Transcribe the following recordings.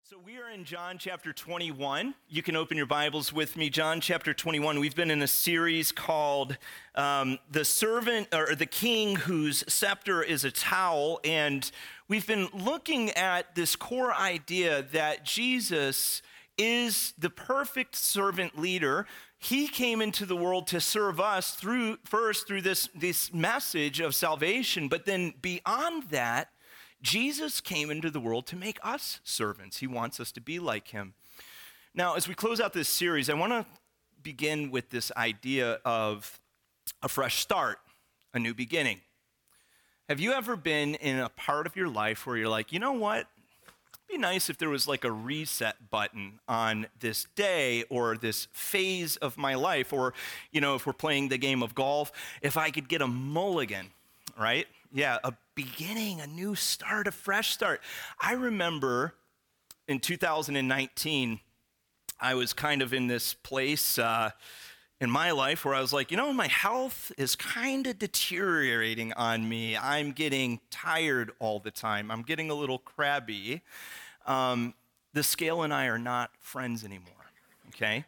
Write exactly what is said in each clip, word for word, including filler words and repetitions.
So we are in John chapter twenty-one. You can open your Bibles with me. John chapter twenty-one. We've been in a series called um, The Servant, or The King Whose Scepter is a Towel. And we've been looking at this core idea that Jesus is the perfect servant leader. He came into the world to serve us through first through this, this message of salvation. But then beyond that, Jesus came into the world to make us servants. He wants us to be like him. Now, as we close out this series, I want to begin with this idea of a fresh start, a new beginning. Have you ever been in a part of your life where you're like, you know what? It'd be nice if there was like a reset button on this day or this phase of my life, or, you know, if we're playing the game of golf, if I could get a mulligan, right? Yeah, a beginning, a new start, a fresh start. I remember in two thousand nineteen, I was kind of in this place uh, in my life where I was like, you know, my health is kind of deteriorating on me. I'm getting tired all the time. I'm getting a little crabby. Um, the scale and I are not friends anymore, okay?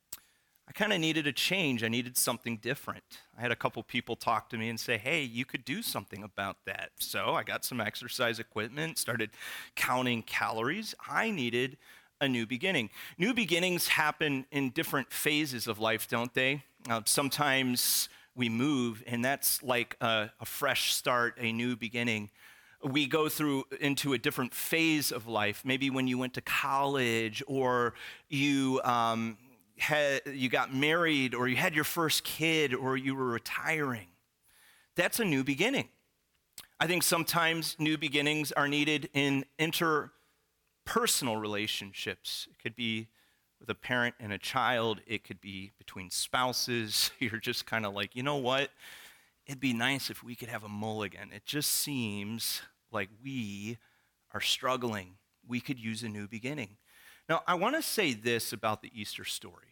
I kind of needed a change. I needed something different. I had a couple people talk to me and say, hey, you could do something about that. So I got some exercise equipment, started counting calories. I needed a new beginning. New beginnings happen in different phases of life, don't they? Uh, sometimes we move, and that's like a, a fresh start, a new beginning. We go through into a different phase of life. Maybe when you went to college, or you... Um, Had, you got married, or you had your first kid, or you were retiring. That's a new beginning. I think sometimes new beginnings are needed in interpersonal relationships. It could be with a parent and a child. It could be between spouses. You're just kind of like, you know what? It'd be nice if we could have a mulligan. It just seems like we are struggling. We could use a new beginning. Now, I want to say this about the Easter story.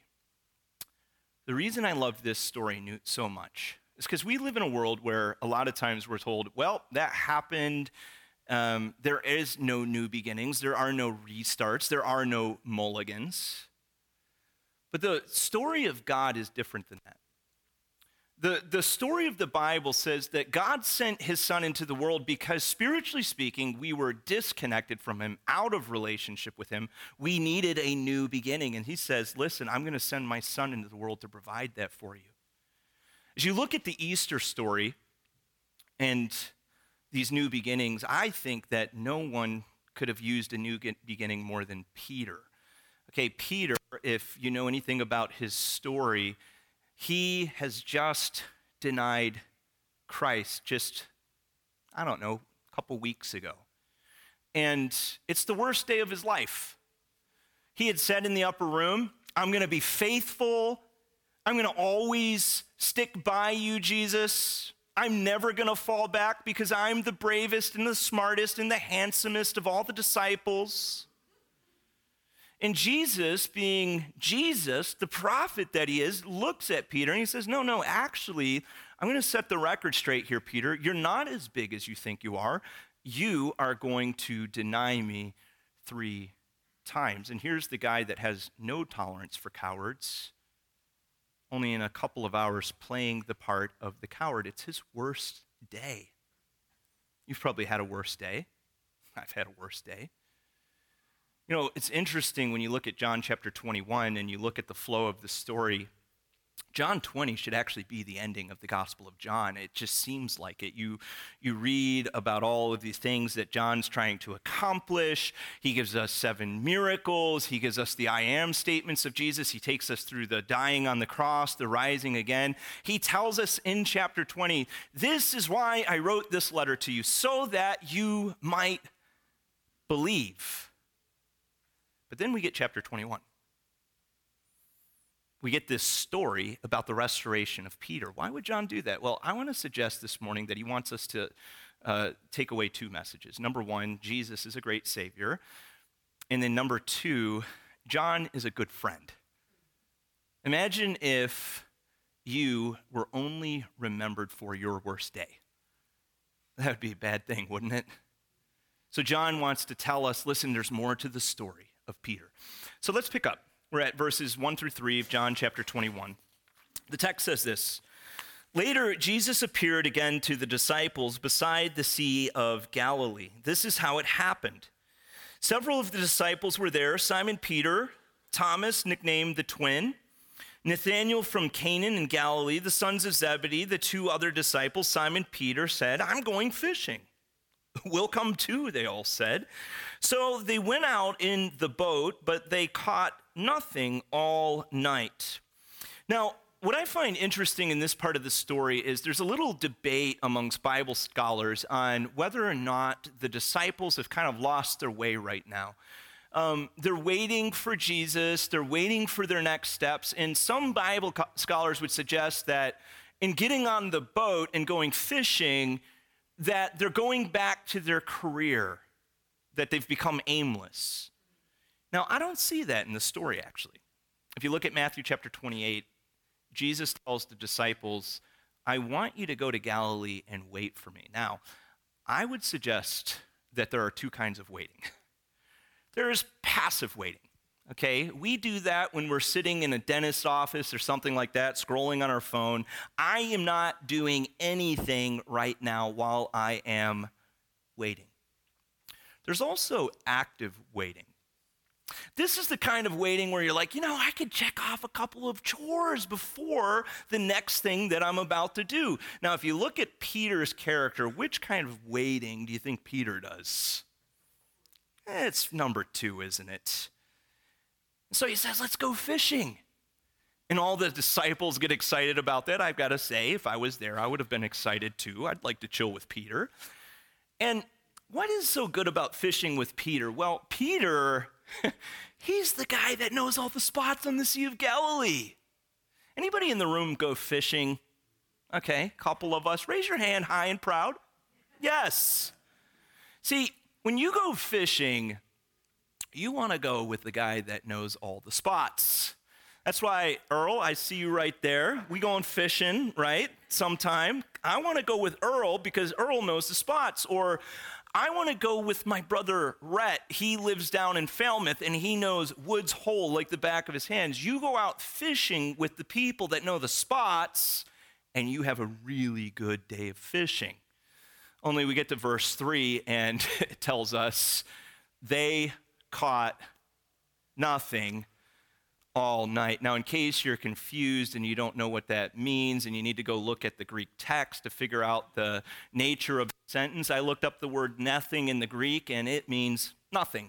The reason I love this story so much is because we live in a world where a lot of times we're told, well, that happened. Um, there is no new beginnings. There are no restarts. There are no mulligans. But the story of God is different than that. The, the story of the Bible says that God sent his son into the world because, spiritually speaking, we were disconnected from him, out of relationship with him. We needed a new beginning. And he says, listen, I'm going to send my son into the world to provide that for you. As you look at the Easter story and these new beginnings, I think that no one could have used a new beginning more than Peter. Okay, Peter, if you know anything about his story, he has just denied Christ just, I don't know, a couple weeks ago. And it's the worst day of his life. He had said in the upper room, I'm going to be faithful. I'm going to always stick by you, Jesus. I'm never going to fall back because I'm the bravest and the smartest and the handsomest of all the disciples. And Jesus, being Jesus, the prophet that he is, looks at Peter and he says, no, no, actually, I'm going to set the record straight here, Peter. You're not as big as you think you are. You are going to deny me three times. And here's the guy that has no tolerance for cowards, only in a couple of hours playing the part of the coward. It's his worst day. You've probably had a worse day. I've had a worse day. You know, it's interesting when you look at John chapter twenty-one and you look at the flow of the story. John twenty should actually be the ending of the Gospel of John. It just seems like it. You, you read about all of these things that John's trying to accomplish. He gives us seven miracles. He gives us the I am statements of Jesus. He takes us through the dying on the cross, the rising again. He tells us in chapter twenty, this is why I wrote this letter to you, so that you might believe. But then we get chapter twenty-one. We get this story about the restoration of Peter. Why would John do that? Well, I want to suggest this morning that he wants us to uh, take away two messages. Number one, Jesus is a great Savior. And then number two, John is a good friend. Imagine if you were only remembered for your worst day. That would be a bad thing, wouldn't it? So John wants to tell us, listen, there's more to the story. of Peter. So let's pick up. We're at verses one through three of John chapter twenty-one. The text says this: Later, Jesus appeared again to the disciples beside the Sea of Galilee. This is how it happened. Several of the disciples were there: Simon Peter, Thomas, nicknamed the twin, Nathanael from Canaan in Galilee, the sons of Zebedee. The two other disciples, Simon Peter, said, "I'm going fishing." "We'll come too," they all said. So they went out in the boat, but they caught nothing all night. Now, what I find interesting in this part of the story is there's a little debate amongst Bible scholars on whether or not the disciples have kind of lost their way right now. Um, they're waiting for Jesus, they're waiting for their next steps, and some Bible co- scholars would suggest that in getting on the boat and going fishing, that they're going back to their career, that they've become aimless. Now, I don't see that in the story, actually. If you look at Matthew chapter twenty-eight, Jesus tells the disciples, "I want you to go to Galilee and wait for me." Now, I would suggest that there are two kinds of waiting. There is passive waiting, okay? We do that when we're sitting in a dentist's office or something like that, scrolling on our phone. I am not doing anything right now while I am waiting. There's also active waiting. This is the kind of waiting where you're like, you know, I could check off a couple of chores before the next thing that I'm about to do. Now, if you look at Peter's character, which kind of waiting do you think Peter does? Eh, it's number two, isn't it? So he says, let's go fishing. And all the disciples get excited about that. I've got to say, if I was there, I would have been excited too. I'd like to chill with Peter. And what is so good about fishing with Peter? Well, Peter, he's the guy that knows all the spots on the Sea of Galilee. Anybody in the room go fishing? Okay, a couple of us. Raise your hand high and proud. Yes. See, when you go fishing, you want to go with the guy that knows all the spots. That's why, Earl, I see you right there. We going fishing, right, sometime. I want to go with Earl because Earl knows the spots. Or I want to go with my brother, Rhett. He lives down in Falmouth, and he knows Woods Hole like the back of his hands. You go out fishing with the people that know the spots, and you have a really good day of fishing. Only we get to verse three, and it tells us they caught nothing all night. Now, in case you're confused and you don't know what that means and you need to go look at the Greek text to figure out the nature of the sentence, I looked up the word nothing in the Greek, and it means nothing.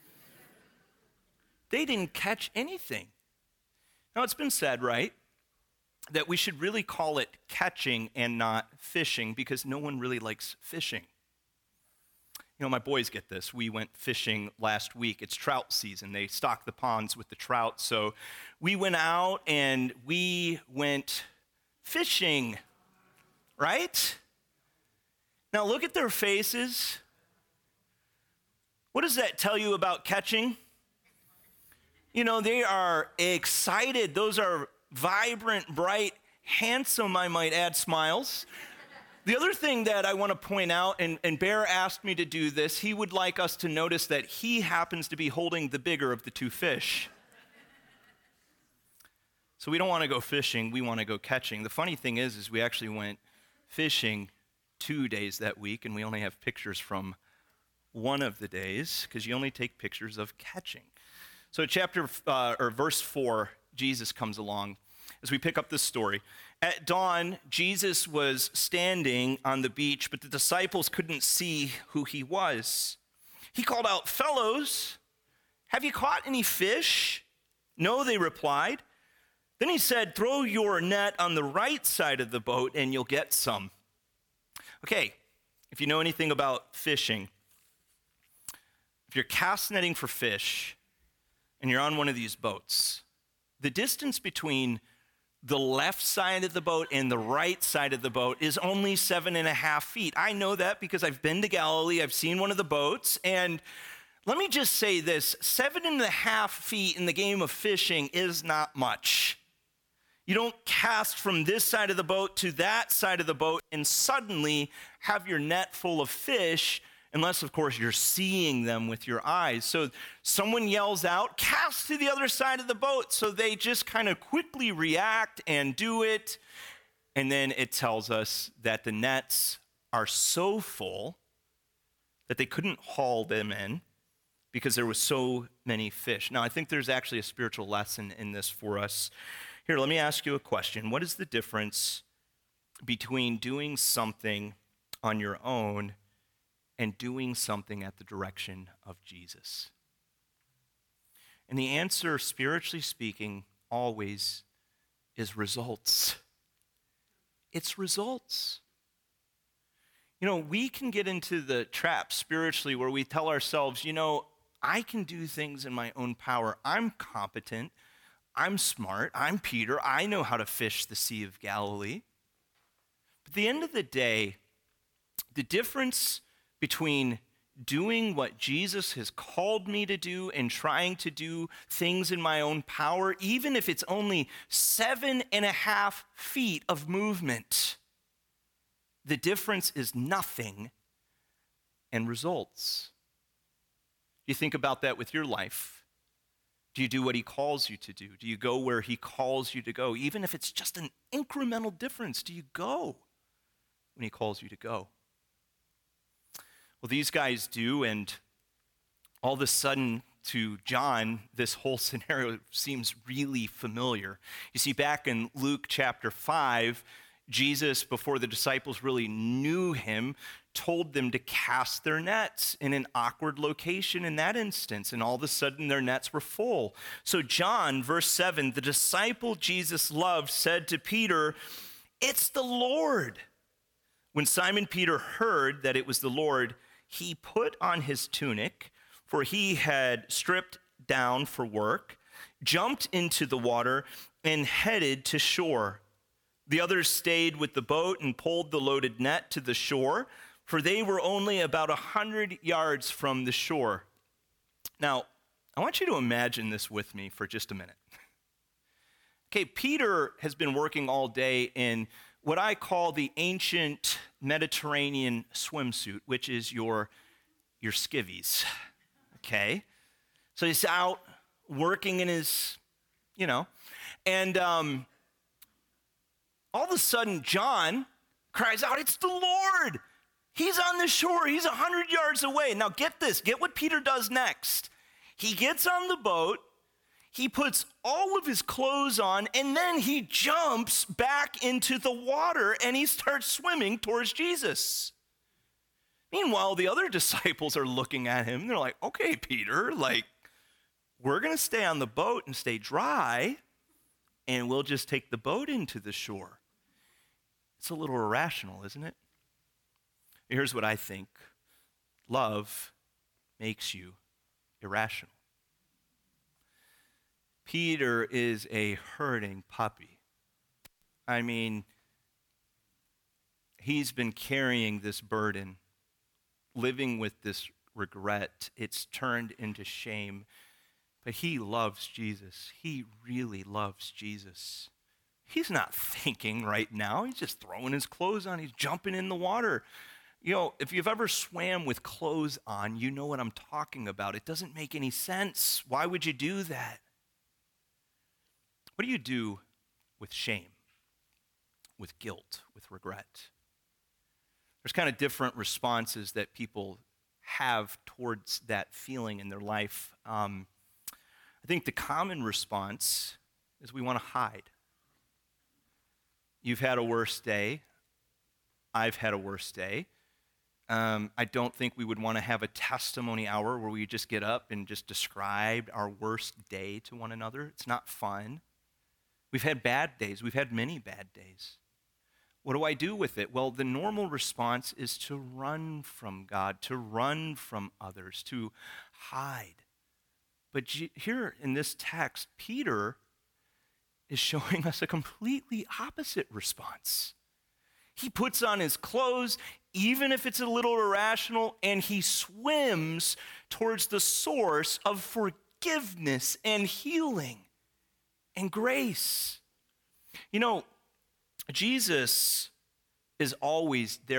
They didn't catch anything. Now, it's been said, right, that we should really call it catching and not fishing because no one really likes fishing. You know, my boys get this. We went fishing last week. It's trout season. They stock the ponds with the trout. So we went out and we went fishing, right? Now look at their faces. What does that tell you about catching? You know, they are excited. Those are vibrant, bright, handsome, I might add, smiles. The other thing that I want to point out, and, and Bear asked me to do this, he would like us to notice that he happens to be holding the bigger of the two fish. So we don't want to go fishing, we want to go catching. The funny thing is, is we actually went fishing two days that week, and we only have pictures from one of the days, because you only take pictures of catching. So chapter, uh, or verse four, Jesus comes along as we pick up this story. At dawn, Jesus was standing on the beach, but the disciples couldn't see who he was. He called out, "Fellows, have you caught any fish?" "No," they replied. Then he said, "Throw your net on the right side of the boat and you'll get some." Okay, if you know anything about fishing, if you're cast netting for fish and you're on one of these boats, the distance between the left side of the boat and the right side of the boat is only seven and a half feet. I know that because I've been to Galilee, I've seen one of the boats, and let me just say this, seven and a half feet in the game of fishing is not much. You don't cast from this side of the boat to that side of the boat and suddenly have your net full of fish. unless, of course, you're seeing them with your eyes. So someone yells out, cast to the other side of the boat. So they just kind of quickly react and do it. And then it tells us that the nets are so full that they couldn't haul them in because there was so many fish. Now, I think there's actually a spiritual lesson in this for us. Here, let me ask you a question. What is the difference between doing something on your own and doing something at the direction of Jesus? And the answer, spiritually speaking, always is results. It's results. You know, we can get into the trap spiritually where we tell ourselves, you know, I can do things in my own power. I'm competent. I'm smart. I'm Peter. I know how to fish the Sea of Galilee. But at the end of the day, the difference between doing what Jesus has called me to do and trying to do things in my own power, even if it's only seven and a half feet of movement, the difference is nothing and results. You think about that with your life. Do you do what he calls you to do? Do you go where he calls you to go? Even if it's just an incremental difference, do you go when he calls you to go? Well, these guys do, and all of a sudden, to John, this whole scenario seems really familiar. You see, back in Luke chapter five, Jesus, before the disciples really knew him, told them to cast their nets in an awkward location in that instance, and all of a sudden their nets were full. So John, verse seven, the disciple Jesus loved said to Peter, "It's the Lord." When Simon Peter heard that it was the Lord, he put on his tunic, for he had stripped down for work, jumped into the water, and headed to shore. The others stayed with the boat and pulled the loaded net to the shore, for they were only about a hundred yards from the shore. Now, I want you to imagine this with me for just a minute. Okay, Peter has been working all day in what I call the ancient Mediterranean swimsuit, which is your, your skivvies, okay? So he's out working in his, you know, and um, all of a sudden, John cries out, "It's the Lord! He's on the shore. He's a hundred yards away." Now get this, get what Peter does next. He gets on the boat, he puts all of his clothes on, and then he jumps back into the water and he starts swimming towards Jesus. Meanwhile, the other disciples are looking at him. They're like, "Okay, Peter, like, we're going to stay on the boat and stay dry, and we'll just take the boat into the shore." It's a little irrational, isn't it? Here's what I think. Love makes you irrational. Peter is a hurting puppy. I mean, he's been carrying this burden, living with this regret. It's turned into shame. But he loves Jesus. He really loves Jesus. He's not thinking right now. He's just throwing his clothes on. He's jumping in the water. You know, if you've ever swam with clothes on, you know what I'm talking about. It doesn't make any sense. Why would you do that? What do you do with shame, with guilt, with regret? There's kind of different responses that people have towards that feeling in their life. Um, I think the common response is we want to hide. You've had a worse day. I've had a worse day. Um, I don't think we would want to have a testimony hour where we just get up and just describe our worst day to one another. It's not fun. We've had bad days. We've had many bad days. What do I do with it? Well, the normal response is to run from God, to run from others, to hide. But here in this text, Peter is showing us a completely opposite response. He puts on his clothes, even if it's a little irrational, and he swims towards the source of forgiveness and healing and grace. You know, Jesus is always there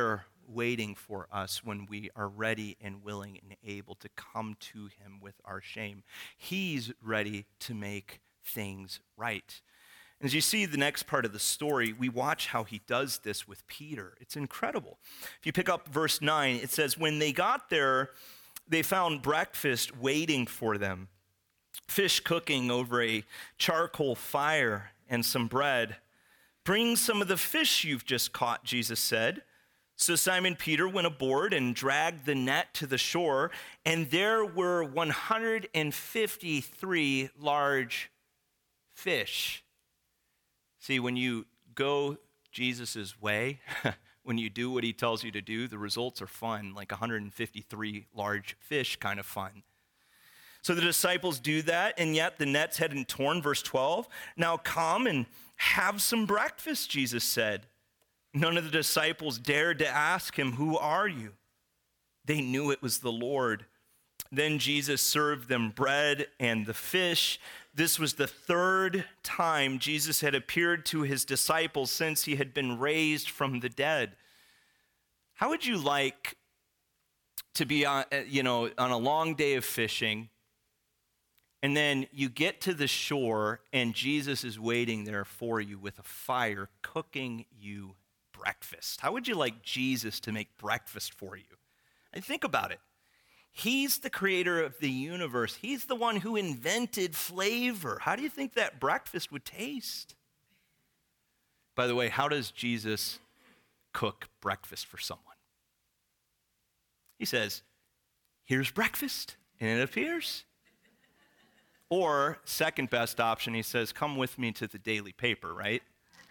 waiting for us when we are ready and willing and able to come to him with our shame. He's ready to make things right. And as you see the next part of the story, we watch how he does this with Peter. It's incredible. If you pick up verse nine, it says, when they got there, they found breakfast waiting for them, fish cooking over a charcoal fire and some bread. Bring some of the fish you've just caught, Jesus said. So Simon Peter went aboard and dragged the net to the shore, and there were one hundred fifty-three large fish. See, when you go Jesus' way, when you do what he tells you to do, the results are fun, like one hundred fifty-three large fish kind of fun. So the disciples do that, and yet the nets hadn't torn. Verse twelve, now come and have some breakfast, Jesus said. None of the disciples dared to ask him, who are you? They knew it was the Lord. Then Jesus served them bread and the fish. This was the third time Jesus had appeared to his disciples since he had been raised from the dead. How would you like to be on, you know, on a long day of fishing, and then you get to the shore and Jesus is waiting there for you with a fire cooking you breakfast? How would you like Jesus to make breakfast for you? And think about it. He's the creator of the universe. He's the one who invented flavor. How do you think that breakfast would taste? By the way, how does Jesus cook breakfast for someone? He says, here's breakfast, and it appears. Or, second best option, he says, come with me to the daily paper, right?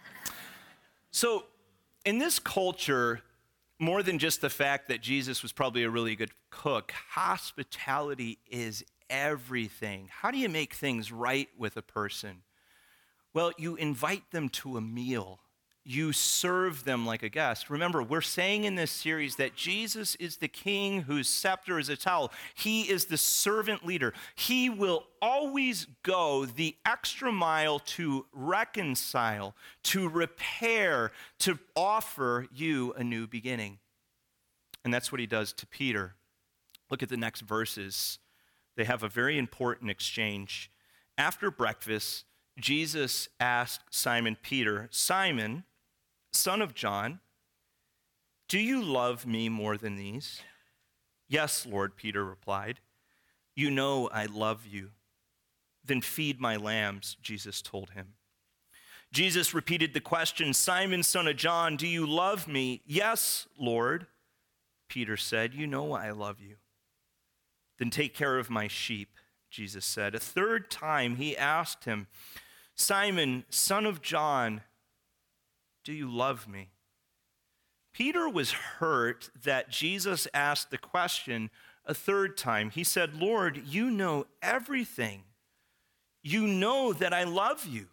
So, in this culture, more than just the fact that Jesus was probably a really good cook, hospitality is everything. How do you make things right with a person? Well, you invite them to a meal. You serve them like a guest. Remember, we're saying in this series that Jesus is the king whose scepter is a towel. He is the servant leader. He will always go the extra mile to reconcile, to repair, to offer you a new beginning. And that's what he does to Peter. Look at the next verses. They have a very important exchange. After breakfast, Jesus asked Simon Peter, Simon, son of John, do you love me more than these? Yes, Lord, Peter replied. You know I love you. Then feed my lambs, Jesus told him. Jesus repeated the question, Simon, son of John, do you love me? Yes, Lord, Peter said. You know I love you. Then take care of my sheep, Jesus said. A third time he asked him, Simon, son of John, do you love me? Peter was hurt that Jesus asked the question a third time. He said, Lord, you know everything. You know that I love you.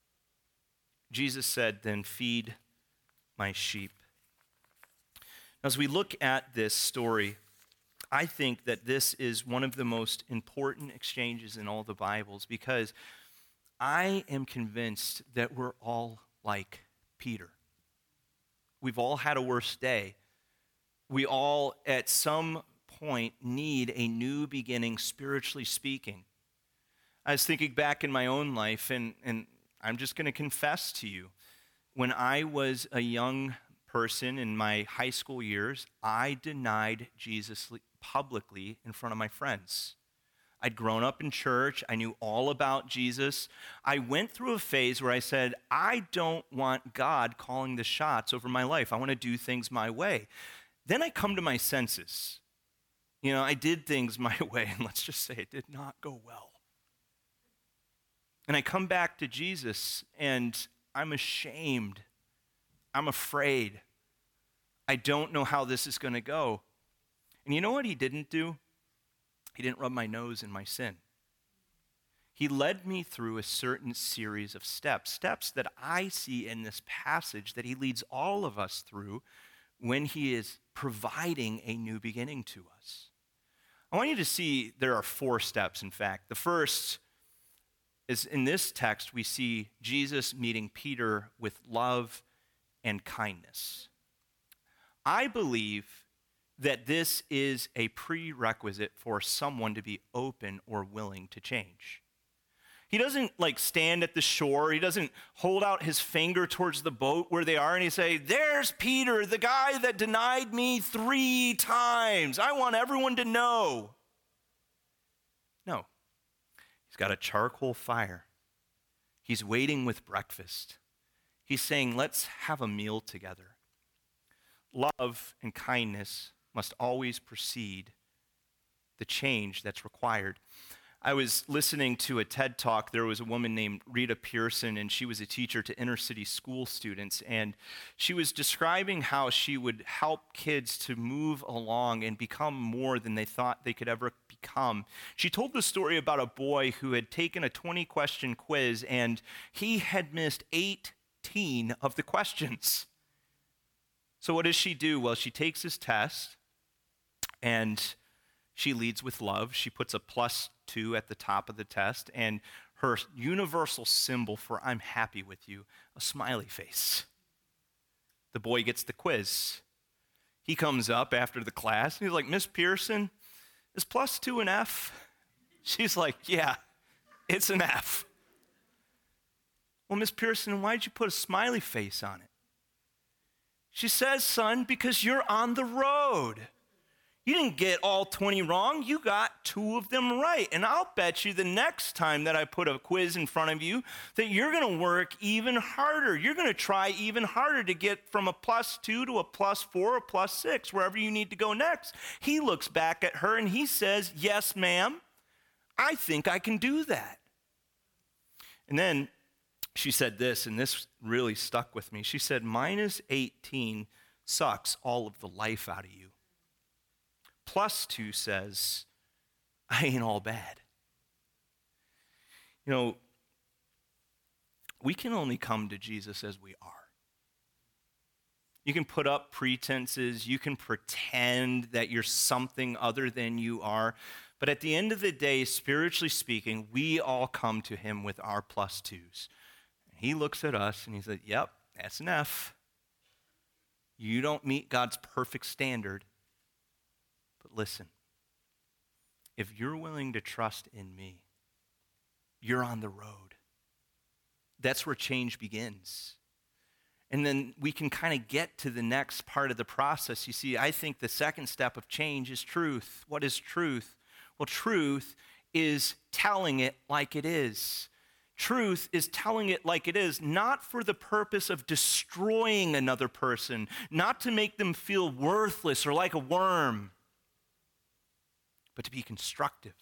Jesus said, then feed my sheep. As we look at this story, I think that this is one of the most important exchanges in all the Bibles because I am convinced that we're all like Peter. We've all had a worse day. We all, at some point, need a new beginning, spiritually speaking. I was thinking back in my own life, and, and I'm just going to confess to you. When I was a young person in my high school years, I denied Jesus publicly in front of my friends. I'd grown up in church. I knew all about Jesus. I went through a phase where I said, I don't want God calling the shots over my life. I want to do things my way. Then I come to my senses. You know, I did things my way, and let's just say it did not go well. And I come back to Jesus, and I'm ashamed. I'm afraid. I don't know how this is going to go. And you know what he didn't do? He didn't rub my nose in my sin. He led me through a certain series of steps, steps that I see in this passage that he leads all of us through when he is providing a new beginning to us. I want you to see there are four steps, in fact. The first is in this text, we see Jesus meeting Peter with love and kindness. I believe that this is a prerequisite for someone to be open or willing to change. He doesn't like stand at the shore. He doesn't hold out his finger towards the boat where they are and he say, there's Peter, the guy that denied me three times. I want everyone to know. No. He's got a charcoal fire. He's waiting with breakfast. He's saying, let's have a meal together. Love and kindness must always precede the change that's required. I was listening to a TED Talk. There was a woman named Rita Pearson, and she was a teacher to inner city school students. And she was describing how she would help kids to move along and become more than they thought they could ever become. She told the story about a boy who had taken a twenty-question quiz, and he had missed eighteen of the questions. So what does she do? Well, she takes his test, and she leads with love. She puts a plus two at the top of the test, and her universal symbol for I'm happy with you, a smiley face. The boy gets the quiz. He comes up after the class, and he's like, Miss Pearson, is plus two an F? She's like, yeah, it's an F. Well, Miss Pearson, why'd you put a smiley face on it? She says, son, because you're on the road. You didn't get all twenty wrong. You got two of them right. And I'll bet you the next time that I put a quiz in front of you that you're going to work even harder. You're going to try even harder to get from a plus two to a plus four, a plus six, wherever you need to go next. He looks back at her and he says, yes, ma'am, I think I can do that. And then she said this, and this really stuck with me. She said, minus eighteen sucks all of the life out of you. Plus two says, I ain't all bad. You know, we can only come to Jesus as we are. You can put up pretenses, you can pretend that you're something other than you are, but at the end of the day, spiritually speaking, we all come to him with our plus twos. He looks at us and he said, yep, that's an F. You don't meet God's perfect standard. But listen, if you're willing to trust in me, you're on the road. That's where change begins. And then we can kind of get to the next part of the process. You see, I think the second step of change is truth. What is truth? Well, truth is telling it like it is. Truth is telling it like it is, not for the purpose of destroying another person, not to make them feel worthless or like a worm, but to be constructive.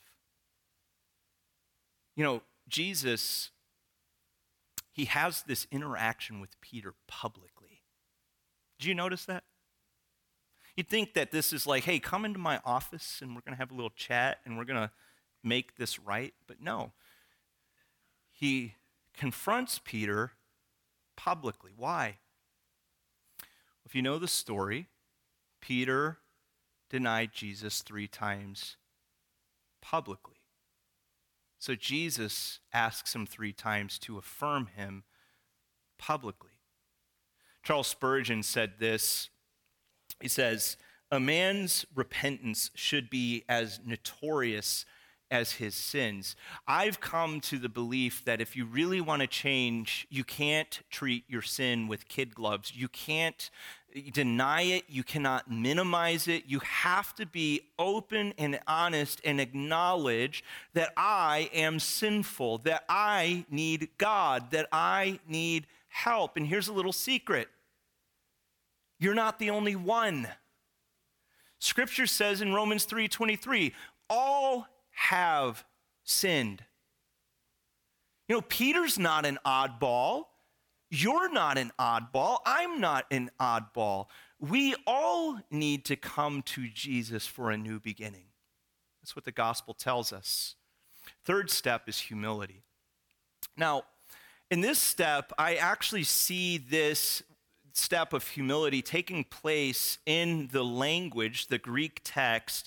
You know, Jesus, he has this interaction with Peter publicly. Did you notice that? You'd think that this is like, hey, come into my office and we're going to have a little chat and we're going to make this right. But no, he confronts Peter publicly. Why? If you know the story, Peter denied Jesus three times publicly. So Jesus asks him three times to affirm him publicly. Charles Spurgeon said this. He says, a man's repentance should be as notorious as his sins. I've come to the belief that if you really want to change, you can't treat your sin with kid gloves. You can't deny it. You cannot minimize it. You have to be open and honest and acknowledge that I am sinful, that I need God, that I need help. And here's a little secret. You're not the only one. Scripture says in Romans three twenty-three, all have sinned. You know, Peter's not an oddball. You're not an oddball. I'm not an oddball. We all need to come to Jesus for a new beginning. That's what the gospel tells us. Third step is humility. Now, in this step, I actually see this step of humility taking place in the language, the Greek text,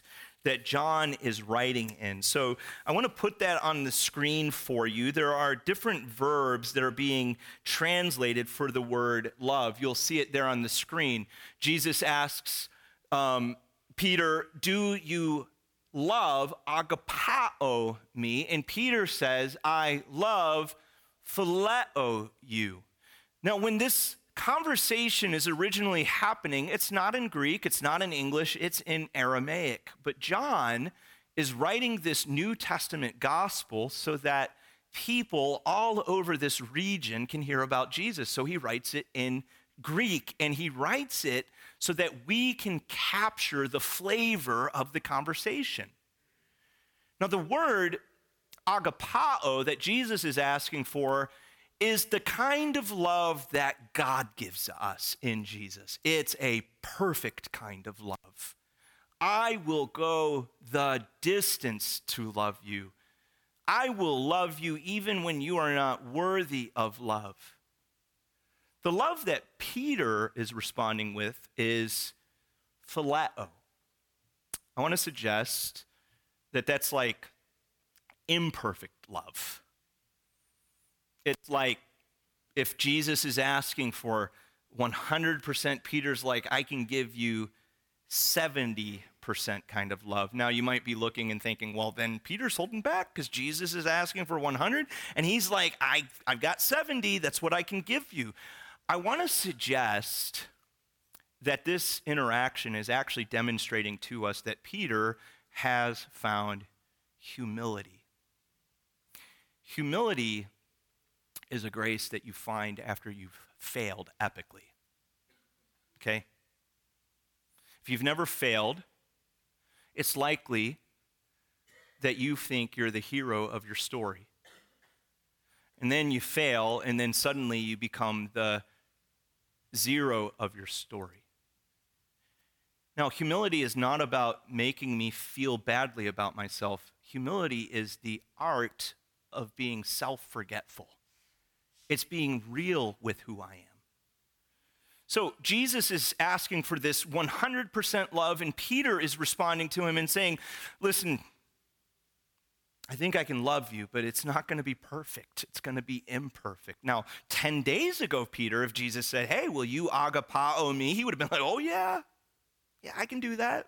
that John is writing in. So I want to put that on the screen for you. There are different verbs that are being translated for the word love. You'll see it there on the screen. Jesus asks um, Peter, do you love agapao me? And Peter says, I love phileo you. Now, when this conversation is originally happening, it's not in Greek, it's not in English, it's in Aramaic. But John is writing this New Testament gospel so that people all over this region can hear about Jesus. So he writes it in Greek, and he writes it so that we can capture the flavor of the conversation. Now, the word agapao that Jesus is asking for is the kind of love that God gives us in Jesus. It's a perfect kind of love. I will go the distance to love you. I will love you even when you are not worthy of love. The love that Peter is responding with is phileo. I want to suggest that that's like imperfect love. It's like if Jesus is asking for one hundred percent, Peter's like, I can give you seventy percent kind of love. Now, you might be looking and thinking, well, then Peter's holding back because Jesus is asking for one hundred, and he's like, I, I've got seventy, that's what I can give you. I want to suggest that this interaction is actually demonstrating to us that Peter has found humility. Humility is a grace that you find after you've failed epically. Okay? If you've never failed, it's likely that you think you're the hero of your story. And then you fail, and then suddenly you become the zero of your story. Now, humility is not about making me feel badly about myself. Humility is the art of being self-forgetful. It's being real with who I am. So Jesus is asking for this one hundred percent love, and Peter is responding to him and saying, listen, I think I can love you, but it's not going to be perfect. It's going to be imperfect. Now, ten days ago, Peter, if Jesus said, hey, will you agapao me? He would have been like, oh, yeah, yeah, I can do that.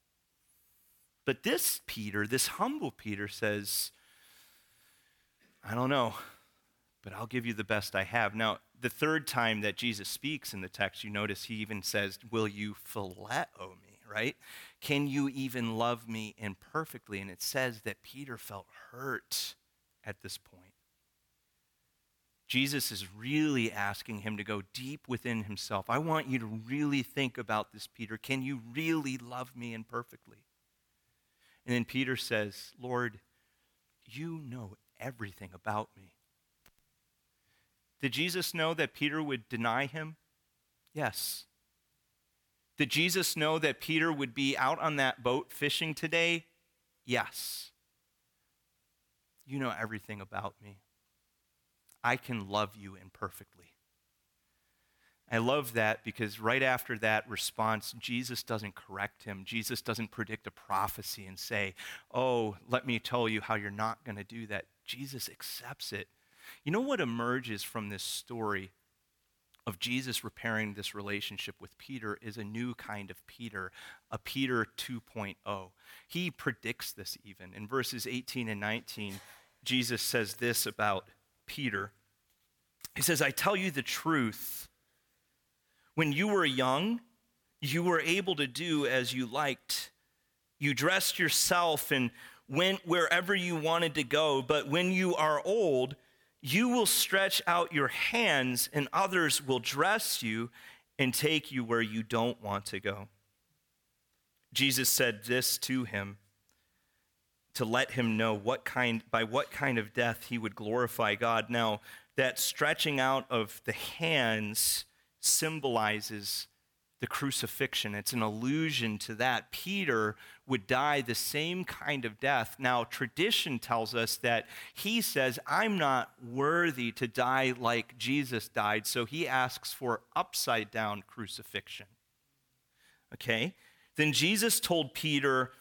But this Peter, this humble Peter says, I don't know, but I'll give you the best I have. Now, the third time that Jesus speaks in the text, you notice he even says, will you phileo me, right? Can you even love me imperfectly? And it says that Peter felt hurt at this point. Jesus is really asking him to go deep within himself. I want you to really think about this, Peter. Can you really love me imperfectly? And then Peter says, Lord, you know everything about me. Did Jesus know that Peter would deny him? Yes. Did Jesus know that Peter would be out on that boat fishing today? Yes. You know everything about me. I can love you imperfectly. I love that because right after that response, Jesus doesn't correct him. Jesus doesn't predict a prophecy and say, oh, let me tell you how you're not going to do that. Jesus accepts it. You know what emerges from this story of Jesus repairing this relationship with Peter is a new kind of Peter, a Peter two point oh. He predicts this even. In verses eighteen and nineteen, Jesus says this about Peter. He says, I tell you the truth. When you were young, you were able to do as you liked. You dressed yourself and went wherever you wanted to go. But when you are old, you will stretch out your hands and others will dress you and take you where you don't want to go. Jesus said this to him to let him know what kind, by what kind of death he would glorify God. Now, that stretching out of the hands symbolizes the crucifixion. It's an allusion to that. Peter would die the same kind of death. Now, tradition tells us that he says, I'm not worthy to die like Jesus died, so he asks for upside down crucifixion. Okay? Then Jesus told Peter,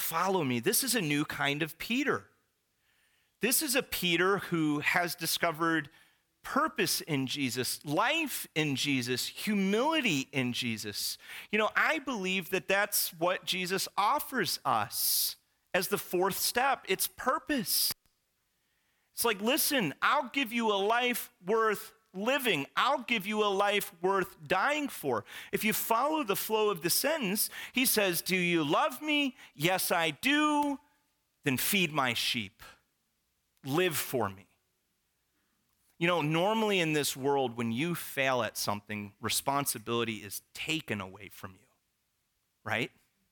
follow me. This is a new kind of Peter. This is a Peter who has discovered purpose in Jesus, life in Jesus, humility in Jesus. You know, I believe that that's what Jesus offers us as the fourth step. It's purpose. It's like, listen, I'll give you a life worth living. I'll give you a life worth dying for. If you follow the flow of the sentence, he says, do you love me? Yes, I do. Then feed my sheep. Live for me. You know, normally in this world, when you fail at something, responsibility is taken away from you, right?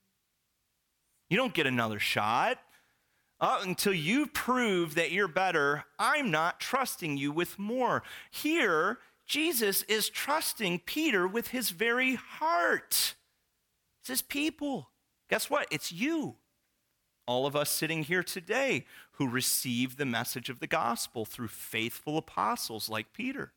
You don't get another shot. Uh, until you prove that you're better, I'm not trusting you with more. Here, Jesus is trusting Peter with his very heart. It's his people. Guess what? It's you. All of us sitting here today who receive the message of the gospel through faithful apostles like Peter.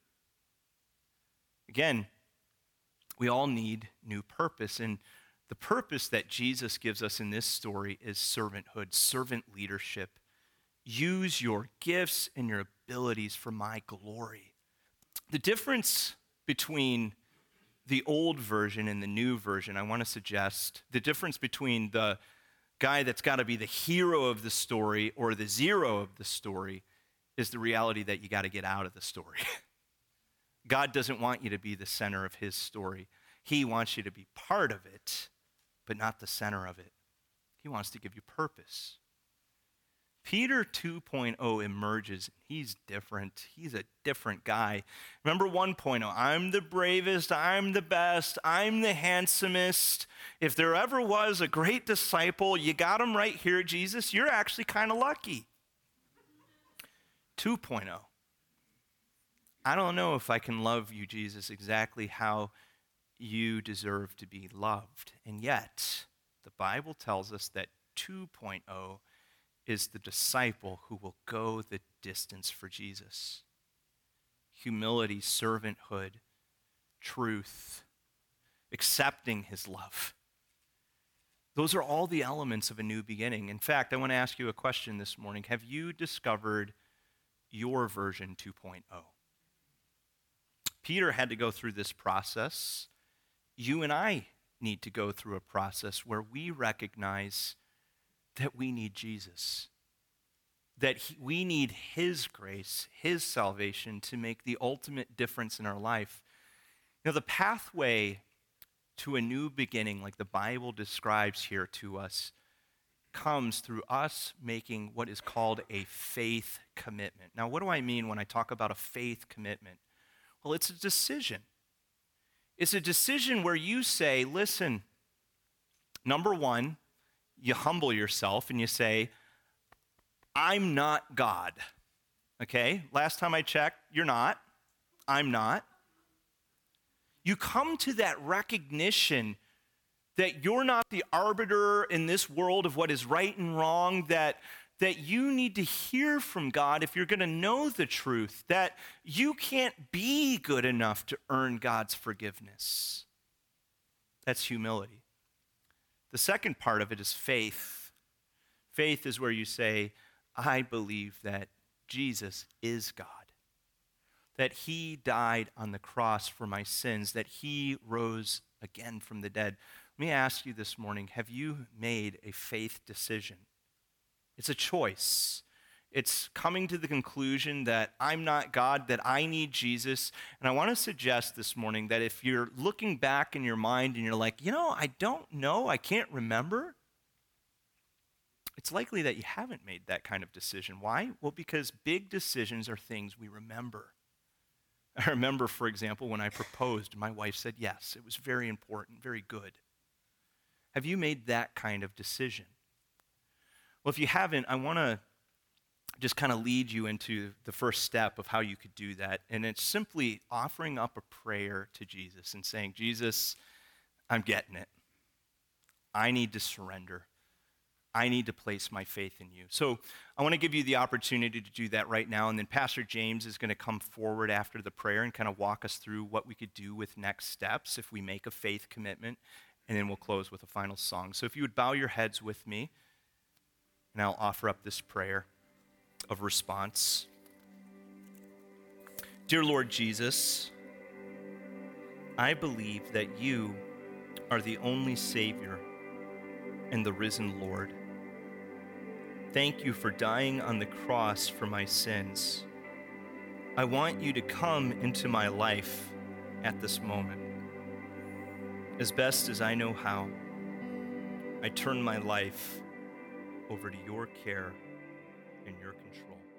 Again, we all need new purpose, and the purpose that Jesus gives us in this story is servanthood, servant leadership. Use your gifts and your abilities for my glory. The difference between the old version and the new version, I want to suggest, the difference between the guy that's got to be the hero of the story or the zero of the story is the reality that you got to get out of the story. God doesn't want you to be the center of his story. He wants you to be part of it, but not the center of it. He wants to give you purpose. Peter two point oh emerges. He's different. He's a different guy. Remember one point oh, I'm the bravest, I'm the best, I'm the handsomest. If there ever was a great disciple, you got him right here, Jesus. You're actually kind of lucky. two point oh, I don't know if I can love you, Jesus, exactly how you deserve to be loved. And yet, the Bible tells us that two point oh is the disciple who will go the distance for Jesus. Humility, servanthood, truth, accepting his love. Those are all the elements of a new beginning. In fact, I want to ask you a question this morning. Have you discovered your version two point oh? Peter had to go through this process. You and I need to go through a process where we recognize that we need Jesus, that he, we need his grace, his salvation to make the ultimate difference in our life. You know, the pathway to a new beginning, like the Bible describes here to us, comes through us making what is called a faith commitment. Now, what do I mean when I talk about a faith commitment? Well, it's a decision. It's a decision where you say, listen, number one, you humble yourself and you say, I'm not God. Okay? Last time I checked, you're not. I'm not. You come to that recognition that you're not the arbiter in this world of what is right and wrong, that, that you need to hear from God if you're going to know the truth, that you can't be good enough to earn God's forgiveness. That's humility. The second part of it is faith. Faith is where you say, I believe that Jesus is God, that he died on the cross for my sins, that he rose again from the dead. Let me ask you this morning, have you made a faith decision? It's a choice. It's coming to the conclusion that I'm not God, that I need Jesus. And I want to suggest this morning that if you're looking back in your mind and you're like, you know, I don't know, I can't remember, it's likely that you haven't made that kind of decision. Why? Well, because big decisions are things we remember. I remember, for example, when I proposed, my wife said yes. It was very important, very good. Have you made that kind of decision? Well, if you haven't, I want to just kind of lead you into the first step of how you could do that. And it's simply offering up a prayer to Jesus and saying, Jesus, I'm getting it. I need to surrender. I need to place my faith in you. So I want to give you the opportunity to do that right now. And then Pastor James is going to come forward after the prayer and kind of walk us through what we could do with next steps if we make a faith commitment. And then we'll close with a final song. So if you would bow your heads with me and I'll offer up this prayer of response. Dear Lord Jesus, I believe that you are the only Savior and the risen Lord. Thank you for dying on the cross for my sins. I want you to come into my life at this moment. As best as I know how, I turn my life over to your care and your control.